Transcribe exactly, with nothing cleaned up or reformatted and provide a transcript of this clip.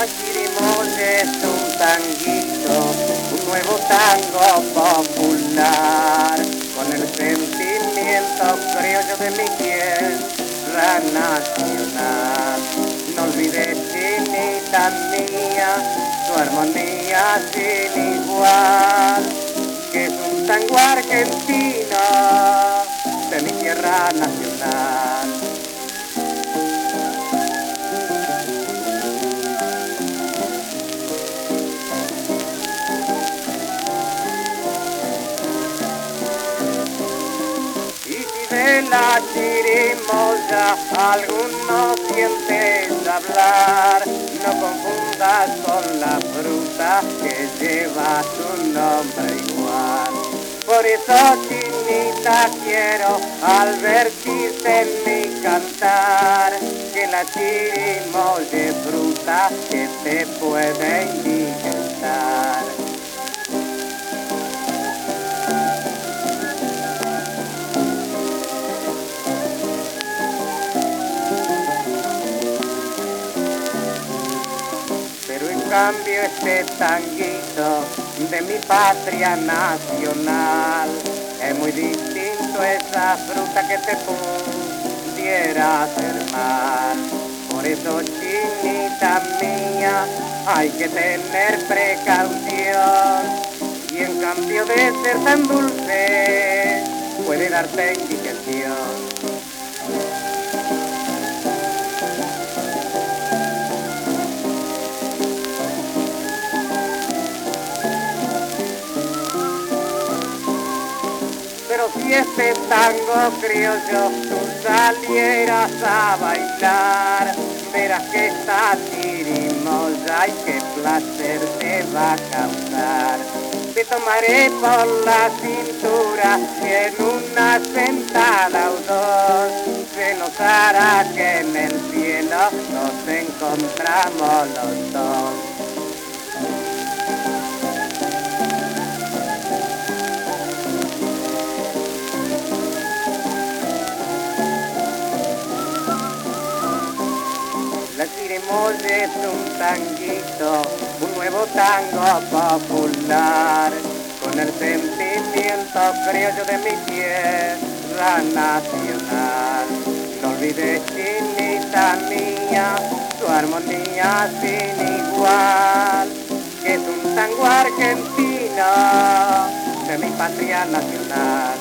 La chirimoya es un tanguito, un nuevo tango popular, con el sentimiento criollo de mi tierra nacional. No olvides, chinita mía, tu armonía sin igual, que es un tango argentino de mi tierra nacional. De la chirimoya algunos sientes hablar, no confundas con la fruta que lleva su nombre igual. Por eso, chinita, quiero advertirte en mi cantar, que la chirimoya es fruta que te puede indigestar. Cambio este tanguito de mi patria nacional, es muy distinto a esa fruta que te pudiera hacer mal. Por eso, chinita mía, hay que tener precaución, y en cambio de ser tan dulce, puede darte indigestión. Pero si este tango criollo tú salieras a bailar, verás que esta chirimoya, ay, qué placer te va a causar. Te tomaré por la cintura y en una sentada o dos se nos hará que en el cielo nos encontramos los dos. La chirimoya es un tanguito, un nuevo tango popular, con el sentimiento criollo de mi tierra nacional. No olvides, chinita mía, tu armonía sin igual, que es un tango argentino de mi patria nacional.